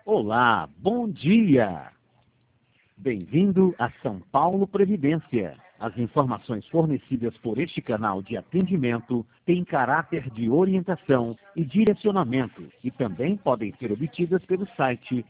Olá, bom dia! Bem-vindo a São Paulo Previdência. As informações fornecidas por este canal de atendimento têm caráter de orientação e direcionamento e também podem ser obtidas pelo site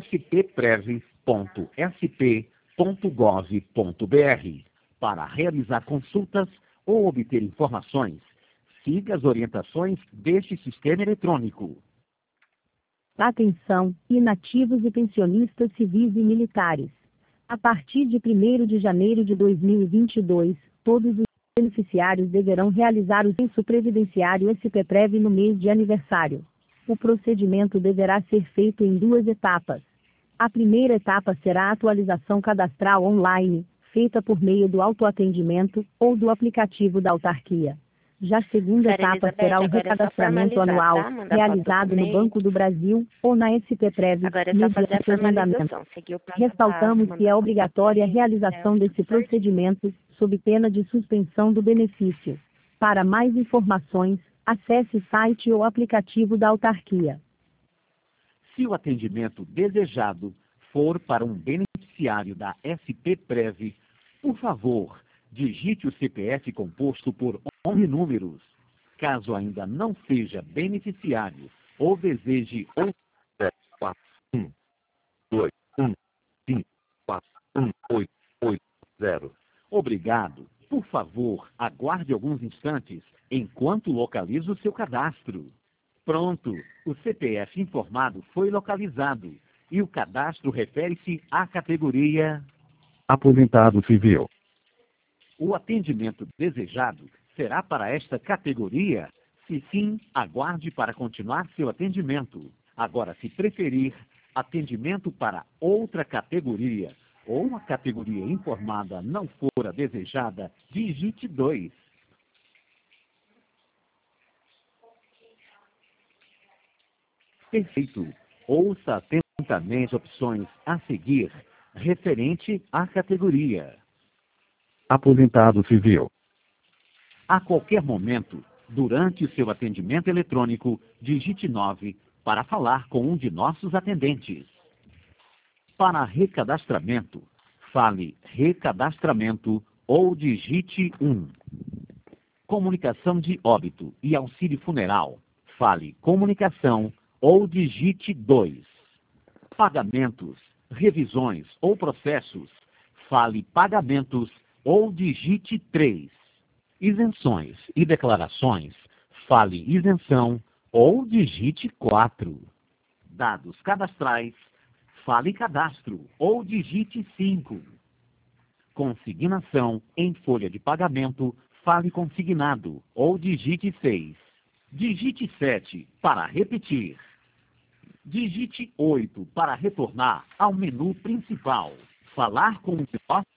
spprev.sp.gov.br. Para realizar consultas ou obter informações, siga as orientações deste sistema eletrônico. Atenção, inativos e pensionistas civis e militares. A partir de 1º de janeiro de 2022, todos os beneficiários deverão realizar o censo previdenciário SPPrev no mês de aniversário. O procedimento deverá ser feito em 2 etapas. A primeira etapa será a atualização cadastral online, feita por meio do autoatendimento ou do aplicativo da autarquia. Já a segunda etapa será o recadastramento anual, realizado no Banco do Brasil ou na SPPrev, mediante agendamento. Ressaltamos que é obrigatória a realização desse procedimento, sob pena de suspensão do benefício. Para mais informações, acesse o site ou aplicativo da autarquia. Se o atendimento desejado for para um beneficiário da SPPrev, por favor, digite o CPF composto por 11 números. Caso ainda não seja beneficiário ou deseje 4 1 2 1 5 4 1 8 8 0. Obrigado. Por favor, aguarde alguns instantes enquanto localizo o seu cadastro. Pronto, o CPF informado foi localizado e o cadastro refere-se à categoria Aposentado Civil. O atendimento desejado será para esta categoria? Se sim, aguarde para continuar seu atendimento. Agora, se preferir, atendimento para outra categoria ou a categoria informada não for a desejada, digite 2. Perfeito. Ouça atentamente as opções a seguir, referente à categoria Aposentado Civil. A qualquer momento, durante o seu atendimento eletrônico, digite 9 para falar com um de nossos atendentes. Para recadastramento, fale recadastramento ou digite 1. Comunicação de óbito e auxílio funeral, fale comunicação ou digite 2. Pagamentos, revisões ou processos, fale pagamentos ou digite 3. Isenções e declarações, fale isenção ou digite 4. Dados cadastrais, fale cadastro ou digite 5. Consignação em folha de pagamento, fale consignado ou digite 6. Digite 7 para repetir. Digite 8 para retornar ao menu principal. Falar com o